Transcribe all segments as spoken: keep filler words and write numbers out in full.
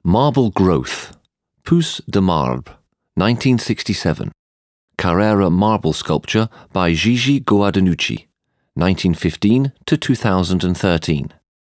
Marble Growth, Pousse de Marbre, nineteen sixty-seven. Carrara marble sculpture by Gigi Guadanucci, nineteen fifteen to two thousand thirteen.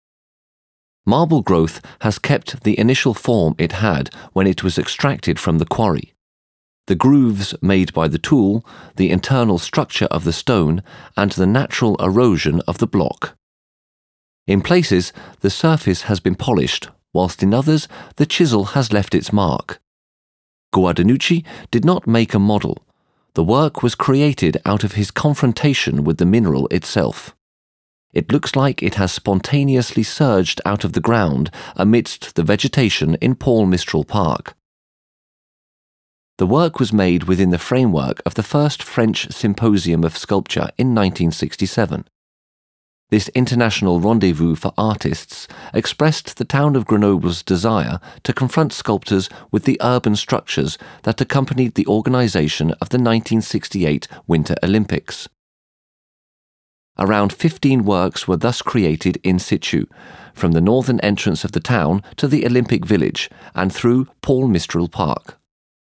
Marble growth has kept the initial form it had when it was extracted from the quarry. The grooves made by the tool, the internal structure of the stone, and the natural erosion of the block. In places, the surface has been polished, whilst in others, the chisel has left its mark. Guadanucci did not make a model. The work was created out of his confrontation with the mineral itself. It looks like it has spontaneously surged out of the ground amidst the vegetation in Paul Mistral Park. The work was made within the framework of the first French Symposium of Sculpture in nineteen sixty-seven. This international rendezvous for artists expressed the town of Grenoble's desire to confront sculptors with the urban structures that accompanied the organization of the nineteen sixty-eight Winter Olympics. Around fifteen works were thus created in situ, from the northern entrance of the town to the Olympic Village and through Paul Mistral Park.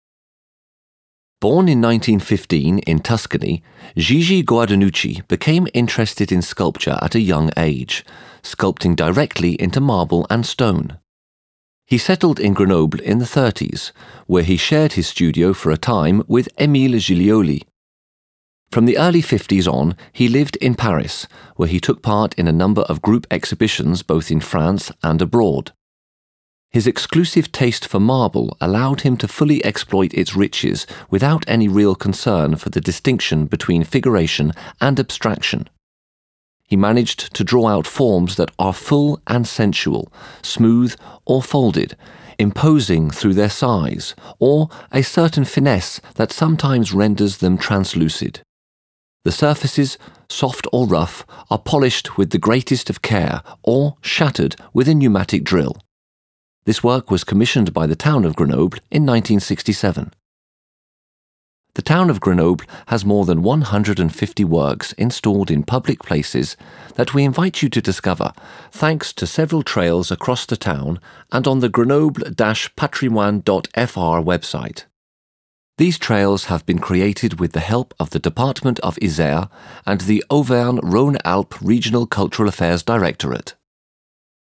Born in nineteen fifteen in Tuscany, Gigi Guadanucci became interested in sculpture at a young age, sculpting directly into marble and stone. He settled in Grenoble in the thirties, where he shared his studio for a time with Émile Gillioli. From the early fifties on, he lived in Paris, where he took part in a number of group exhibitions both in France and abroad. His exclusive taste for marble allowed him to fully exploit its riches without any real concern for the distinction between figuration and abstraction. He managed to draw out forms that are full and sensual, smooth or folded, imposing through their size, or a certain finesse that sometimes renders them translucid. The surfaces, soft or rough, are polished with the greatest of care or shattered with a pneumatic drill. This work was commissioned by the town of Grenoble in nineteen sixty-seven. The town of Grenoble has more than one hundred fifty works installed in public places that we invite you to discover thanks to several trails across the town and on the grenoble dash patrimoine dot f r website. These trails have been created with the help of the Department of Isère and the Auvergne-Rhône-Alpes Regional Cultural Affairs Directorate.